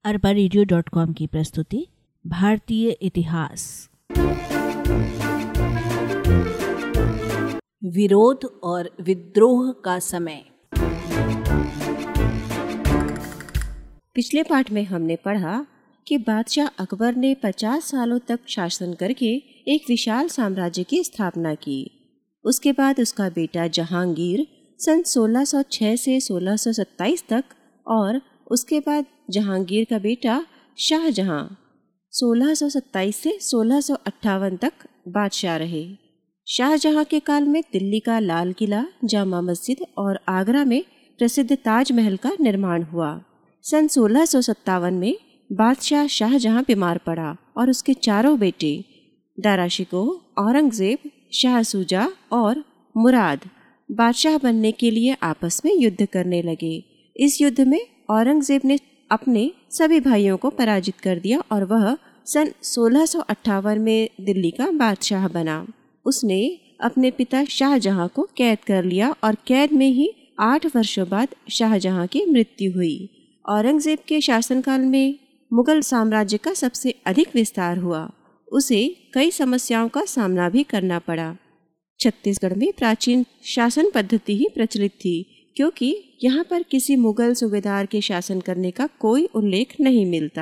arbareadio.com की प्रस्तुति भारतीय इतिहास। विरोध और विद्रोह का समय। पिछले पाठ में हमने पढ़ा कि बादशाह अकबर ने 50 सालों तक शासन करके एक विशाल साम्राज्य की स्थापना की। उसके बाद उसका बेटा जहांगीर सन 1606 से 1627 तक और उसके बाद जहांगीर का बेटा शाहजहां 1627 से 1658 तक बादशाह रहे। शाहजहां के काल में दिल्ली का लाल किला, जामा मस्जिद और आगरा में प्रसिद्ध ताजमहल का निर्माण हुआ। सन 1657 में बादशाह शाहजहां बीमार पड़ा और उसके चारों बेटे दारा शिकोह, औरंगजेब, शाह सूजा और मुराद बादशाह बनने के लिए आपस में युद्ध करने लगे। इस युद्ध में औरंगजेब ने अपने सभी भाइयों को पराजित कर दिया और वह सन 1658 में दिल्ली का बादशाह बना। उसने अपने पिता शाहजहां को कैद कर लिया और कैद में ही 8 वर्षों बाद शाहजहां की मृत्यु हुई। औरंगजेब के शासनकाल में मुगल साम्राज्य का सबसे अधिक विस्तार हुआ। उसे कई समस्याओं का सामना भी करना पड़ा। छत्तीसगढ़ में प्राचीन शासन पद्धति ही प्रचलित थी, क्योंकि यहाँ पर किसी मुगल सूबेदार के शासन करने का कोई उल्लेख नहीं मिलता।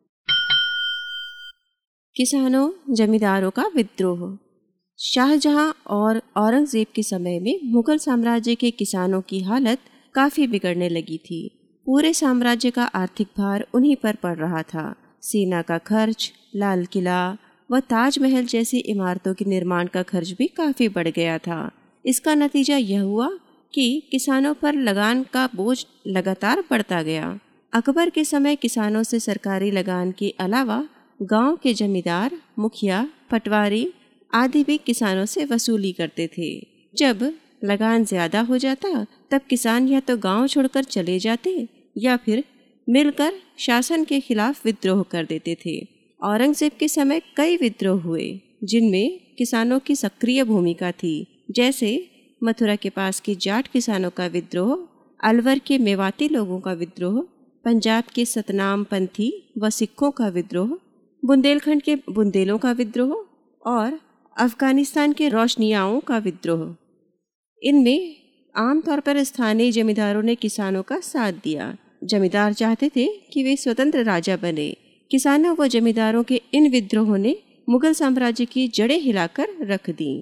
किसानों जमींदारों का विद्रोह। शाहजहां और औरंगजेब के समय में मुगल साम्राज्य के किसानों की हालत काफी बिगड़ने लगी थी। पूरे साम्राज्य का आर्थिक भार उन्हीं पर पड़ रहा था। सेना का खर्च, लाल किला व ताजमहल जैसी इमारतों के निर्माण का खर्च भी काफी बढ़ गया था। इसका नतीजा यह हुआ कि किसानों पर लगान का बोझ लगातार बढ़ता गया। अकबर के समय किसानों से सरकारी लगान के अलावा गांव के जमींदार, मुखिया, पटवारी आदि भी किसानों से वसूली करते थे। जब लगान ज्यादा हो जाता तब किसान या तो गांव छोड़कर चले जाते या फिर मिलकर शासन के खिलाफ विद्रोह कर देते थे। औरंगजेब के समय कई विद्रोह हुए जिनमें किसानों की सक्रिय भूमिका थी, जैसे मथुरा के पास के जाट किसानों का विद्रोह, अलवर के मेवाती लोगों का विद्रोह, पंजाब के सतनाम पंथी व सिखों का विद्रोह, बुंदेलखंड के बुंदेलों का विद्रोह और अफगानिस्तान के रोशनियाओं का विद्रोह। इनमें आमतौर पर स्थानीय जमींदारों ने किसानों का साथ दिया। जमींदार चाहते थे कि वे स्वतंत्र राजा बने। किसानों व जमींदारों के इन विद्रोहों ने मुगल साम्राज्य की जड़ें हिलाकर रख दी।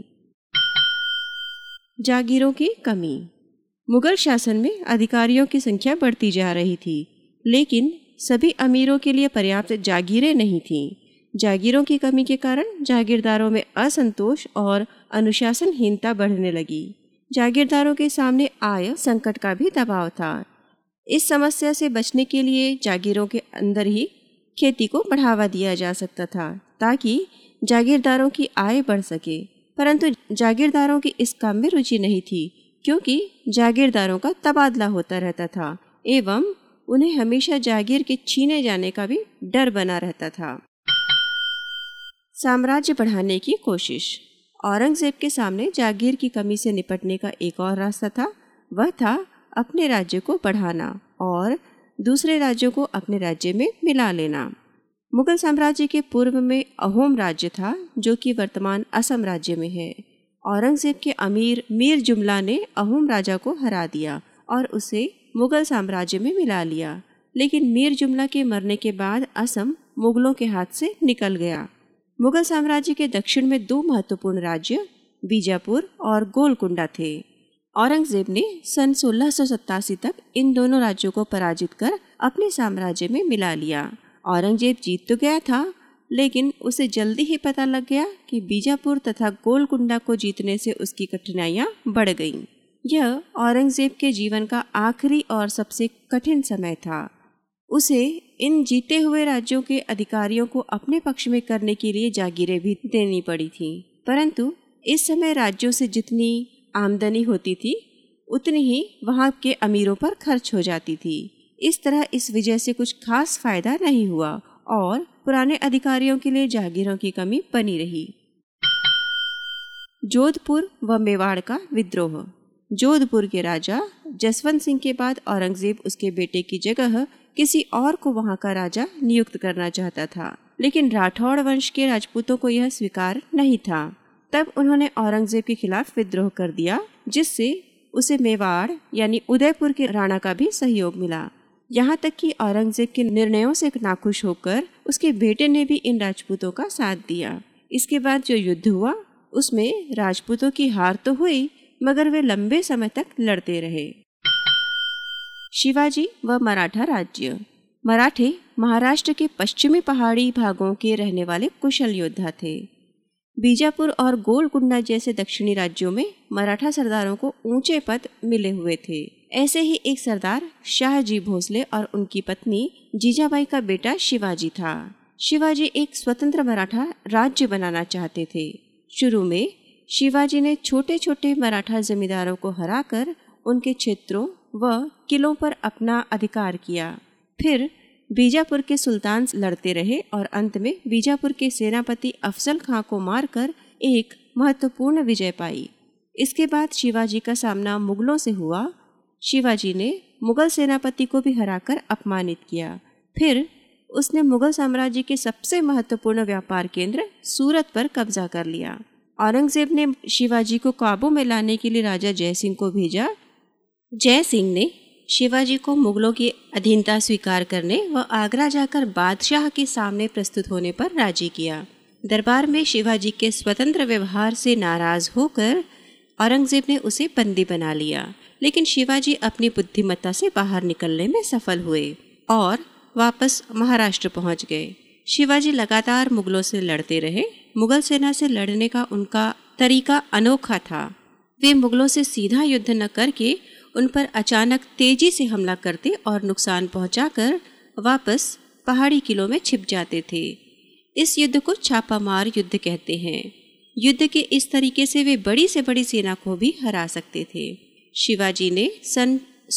जागीरों की कमी। मुगल शासन में अधिकारियों की संख्या बढ़ती जा रही थी, लेकिन सभी अमीरों के लिए पर्याप्त जागीरें नहीं थीं। जागीरों की कमी के कारण जागीरदारों में असंतोष और अनुशासनहीनता बढ़ने लगी। जागीरदारों के सामने आय संकट का भी दबाव था। इस समस्या से बचने के लिए जागीरों के अंदर ही खेती को बढ़ावा दिया जा सकता था ताकि जागीरदारों की आय बढ़ सके, परंतु जागीरदारों की इस काम में रुचि नहीं थी, क्योंकि जागीरदारों का तबादला होता रहता था एवं उन्हें हमेशा जागीर के छीने जाने का भी डर बना रहता था। साम्राज्य बढ़ाने की कोशिश। औरंगजेब के सामने जागीर की कमी से निपटने का एक और रास्ता था, वह था अपने राज्य को बढ़ाना और दूसरे राज्यों को अपने राज्य में मिला लेना। मुगल साम्राज्य के पूर्व में अहोम राज्य था, जो कि वर्तमान असम राज्य में है। औरंगजेब के अमीर मीर जुमला ने अहोम राजा को हरा दिया और उसे मुगल साम्राज्य में मिला लिया, लेकिन मीर जुमला के मरने के बाद असम मुगलों के हाथ से निकल गया। मुगल साम्राज्य के दक्षिण में 2 महत्वपूर्ण राज्य बीजापुर और गोलकुंडा थे। औरंगजेब ने सन 1687 तक इन दोनों राज्यों को पराजित कर अपने साम्राज्य में मिला लिया। औरंगजेब जीत तो गया था, लेकिन उसे जल्दी ही पता लग गया कि बीजापुर तथा गोलकुंडा को जीतने से उसकी कठिनाइयां बढ़ गईं। यह औरंगजेब के जीवन का आखिरी और सबसे कठिन समय था। उसे इन जीते हुए राज्यों के अधिकारियों को अपने पक्ष में करने के लिए जागीरें भी देनी पड़ी थीं, परंतु इस समय राज्यों से जितनी आमदनी होती थी उतनी ही वहां के अमीरों पर खर्च हो जाती थी। इस तरह इस विजय से कुछ खास फायदा नहीं हुआ और पुराने अधिकारियों के लिए जागीरों की कमी बनी रही। जोधपुर व मेवाड़ का विद्रोह। जोधपुर के राजा जसवंत सिंह के बाद औरंगजेब उसके बेटे की जगह किसी और को वहां का राजा नियुक्त करना चाहता था, लेकिन राठौड़ वंश के राजपूतों को यह स्वीकार नहीं था। तब उन्होंने औरंगजेब के खिलाफ विद्रोह कर दिया, जिससे उसे मेवाड़ यानी उदयपुर के राणा का भी सहयोग मिला। यहाँ तक कि औरंगजेब के निर्णयों से नाखुश होकर उसके बेटे ने भी इन राजपूतों का साथ दिया। इसके बाद जो युद्ध हुआ उसमें राजपूतों की हार तो हुई, मगर वे लंबे समय तक लड़ते रहे। शिवाजी व मराठा राज्य। मराठे महाराष्ट्र के पश्चिमी पहाड़ी भागों के रहने वाले कुशल योद्धा थे। बीजापुर और गोलकुंडा जैसे दक्षिणी राज्यों में मराठा सरदारों को ऊंचे पद मिले हुए थे। ऐसे ही एक सरदार शाहजी भोसले और उनकी पत्नी जीजाबाई का बेटा शिवाजी था। शिवाजी एक स्वतंत्र मराठा राज्य बनाना चाहते थे। शुरू में शिवाजी ने छोटे छोटे मराठा जमींदारों को हराकर उनके क्षेत्रों व किलों पर अपना अधिकार किया। फिर बीजापुर के सुल्तान लड़ते रहे और अंत में बीजापुर के सेनापति अफजल खां को मारकर एक महत्वपूर्ण विजय पाई। इसके बाद शिवाजी का सामना मुगलों से हुआ। शिवाजी ने मुगल सेनापति को भी हराकर अपमानित किया। फिर उसने मुगल साम्राज्य के सबसे महत्वपूर्ण व्यापार केंद्र सूरत पर कब्जा कर लिया। औरंगजेब ने शिवाजी को काबू में लाने के लिए राजा जयसिंह को भेजा। जयसिंह ने शिवाजी को मुगलों की अधीनता स्वीकार करने व आगरा जाकर बादशाह के सामने प्रस्तुत होने पर राजी किया। दरबार में शिवाजी के स्वतंत्र व्यवहार से नाराज होकर औरंगजेब ने उसे बंदी बना लिया, लेकिन शिवाजी अपनी बुद्धिमत्ता से बाहर निकलने में सफल हुए और वापस महाराष्ट्र पहुंच गए। शिवाजी लगातार मुगलों से लड़ते रहे। मुगल सेना से लड़ने का उनका तरीका अनोखा था। वे मुगलों से सीधा युद्ध न करके उन पर अचानक तेजी से हमला करते और नुकसान पहुंचाकर वापस पहाड़ी किलों में छिप जाते थे। इस युद्ध को छापामार युद्ध कहते हैं। युद्ध के इस तरीके से वे बड़ी से बड़ी सेना को भी हरा सकते थे। शिवाजी ने सन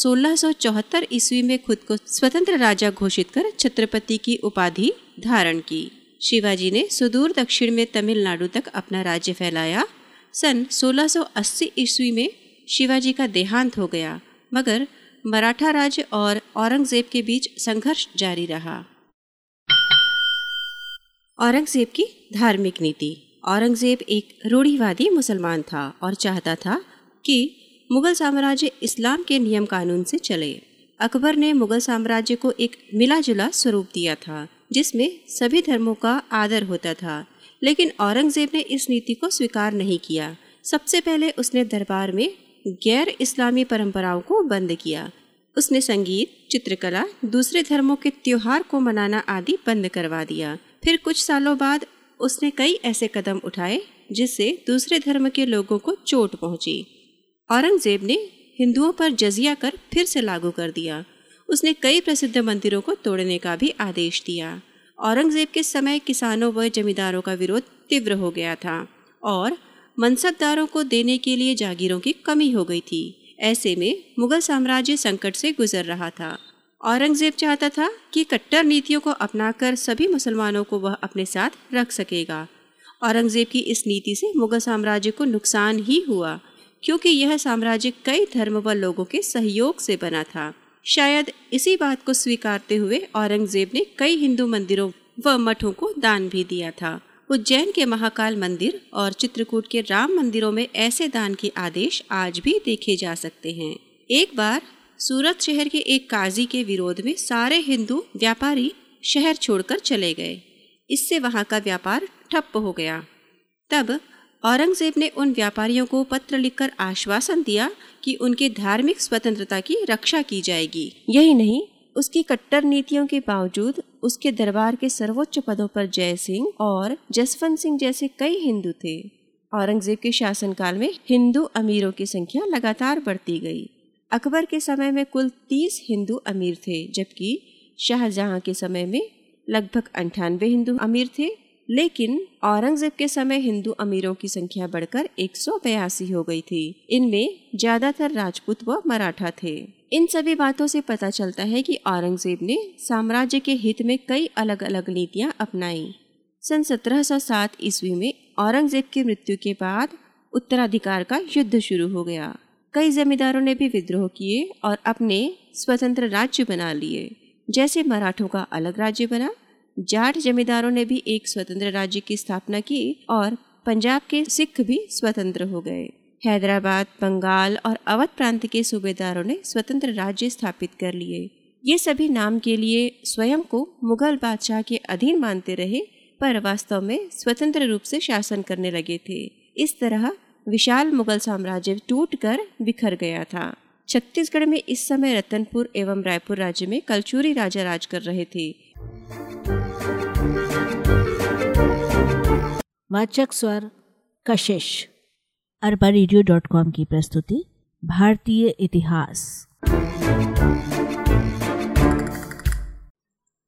1674 ईस्वी में खुद को स्वतंत्र राजा घोषित कर छत्रपति की उपाधि धारण की। शिवाजी ने सुदूर दक्षिण में तमिलनाडु तक अपना राज्य फैलाया। सन 1680 ईस्वी में शिवाजी का देहांत हो गया, मगर मराठा राज्य और औरंगजेब के बीच संघर्ष जारी रहा। औरंगजेब की धार्मिक नीति। औरंगजेब एक रूढ़िवादी मुसलमान था और चाहता था कि मुगल साम्राज्य इस्लाम के नियम कानून से चले। अकबर ने मुगल साम्राज्य को एक मिला जुला स्वरूप दिया था, जिसमें सभी धर्मों का आदर होता था, लेकिन औरंगजेब ने इस नीति को स्वीकार नहीं किया। सबसे पहले उसने दरबार में गैर इस्लामी परंपराओं को बंद किया। उसने संगीत, चित्रकला, दूसरे धर्मों के त्योहार को मनाना आदि बंद करवा दिया। फिर कुछ सालों बाद उसने कई ऐसे कदम उठाए जिससे दूसरे धर्म के लोगों को चोट पहुंची। औरंगजेब ने हिंदुओं पर जजिया कर फिर से लागू कर दिया। उसने कई प्रसिद्ध मंदिरों को तोड़ने का भी आदेश दिया। औरंगजेब के समय किसानों व जमींदारों का विरोध तीव्र हो गया था और मनसबदारों को देने के लिए जागीरों की कमी हो गई थी। ऐसे में मुगल साम्राज्य संकट से गुजर रहा था। औरंगजेब चाहता था कि कट्टर नीतियों को अपनाकर सभी मुसलमानों को वह अपने साथ रख सकेगा। औरंगजेब की इस नीति से मुगल साम्राज्य को नुकसान ही हुआ, क्योंकि यह साम्राज्य कई धर्म व लोगों के सहयोग से बना था। शायद इसी बात को स्वीकारते हुए औरंगजेब ने कई हिंदू मंदिरों व मठों को दान भी दिया था। उज्जैन के महाकाल मंदिर और चित्रकूट के राम मंदिरों में ऐसे दान के आदेश आज भी देखे जा सकते हैं। एक बार सूरत शहर के एक काजी के विरोध में सारे हिंदू व्यापारी शहर छोड़कर चले गए। इससे वहां का व्यापार ठप्प हो गया। तब औरंगजेब ने उन व्यापारियों को पत्र लिखकर आश्वासन दिया कि उनके धार्मिक स्वतंत्रता की रक्षा की जाएगी। यही नहीं, उसकी कट्टर नीतियों के बावजूद उसके दरबार के सर्वोच्च पदों पर जय सिंह और जसवंत सिंह जैसे कई हिंदू थे। औरंगजेब के शासनकाल में हिंदू अमीरों की संख्या लगातार बढ़ती गई। अकबर के समय में कुल 30 हिंदू अमीर थे, जबकि शाहजहां के समय में लगभग 98 हिंदू अमीर थे। लेकिन औरंगजेब के समय हिंदू अमीरों की संख्या बढ़कर 182 हो गई थी। इनमें ज्यादातर राजपूत व मराठा थे। इन सभी बातों से पता चलता है कि औरंगजेब ने साम्राज्य के हित में कई अलग अलग नीतियां अपनाई। सन 1707 ईस्वी में औरंगजेब की मृत्यु के बाद उत्तराधिकार का युद्ध शुरू हो गया। कई जमींदारों ने भी विद्रोह किए और अपने स्वतंत्र राज्य बना लिए। जैसे मराठों का अलग राज्य बना, जाट जमींदारों ने भी एक स्वतंत्र राज्य की स्थापना की और पंजाब के सिख भी स्वतंत्र हो गए। हैदराबाद, बंगाल और अवध प्रांत के सूबेदारों ने स्वतंत्र राज्य स्थापित कर लिए। ये सभी नाम के लिए स्वयं को मुगल बादशाह के अधीन मानते रहे, पर वास्तव में स्वतंत्र रूप से शासन करने लगे थे। इस तरह विशाल मुगल साम्राज्य टूटकर बिखर गया था। छत्तीसगढ़ में इस समय रतनपुर एवं रायपुर राज्य में कलचुरी राजा राज कर रहे थे। वाचक स्वर कशिश। अरबा रेडियो.com की प्रस्तुति भारतीय इतिहास।